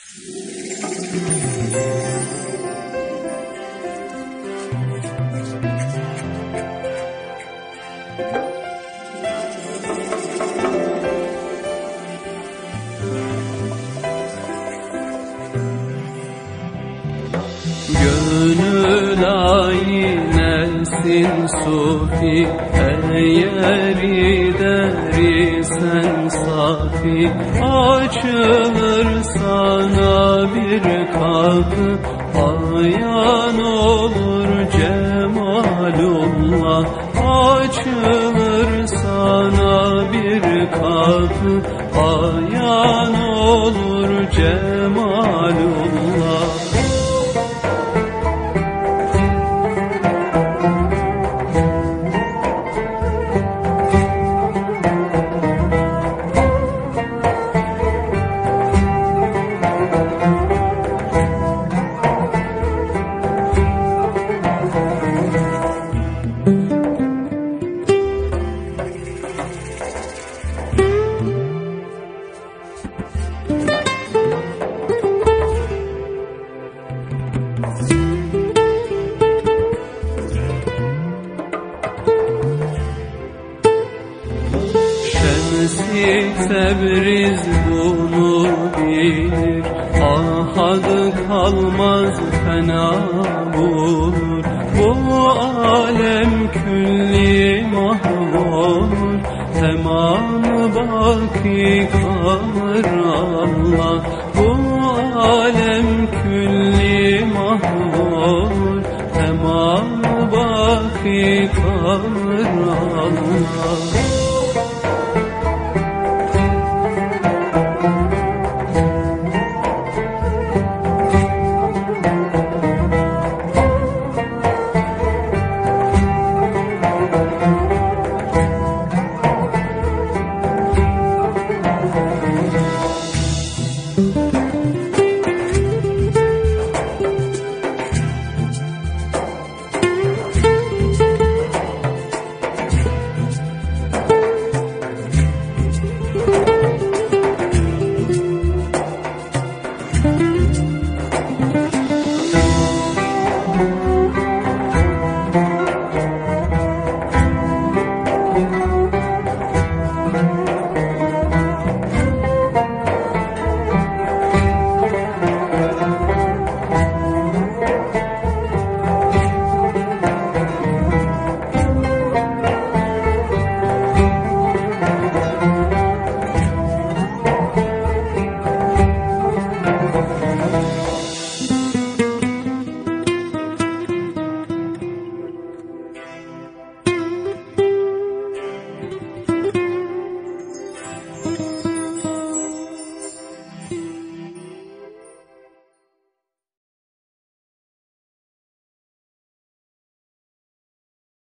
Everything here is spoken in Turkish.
Gönül aynesin sufi, eğer derisen safi, açılır sana bir kapı, ayan olur cemalullah. Açılır sana bir kapı, ayan olur cemalullah. Şems-i Tebriz bunu bilir, ahadı kalmaz fena bulur. Bu alem külli mahvolur, tamamı baki kalır Allah. Bu alem külli mahvolur, tamamı baki kalır Allah.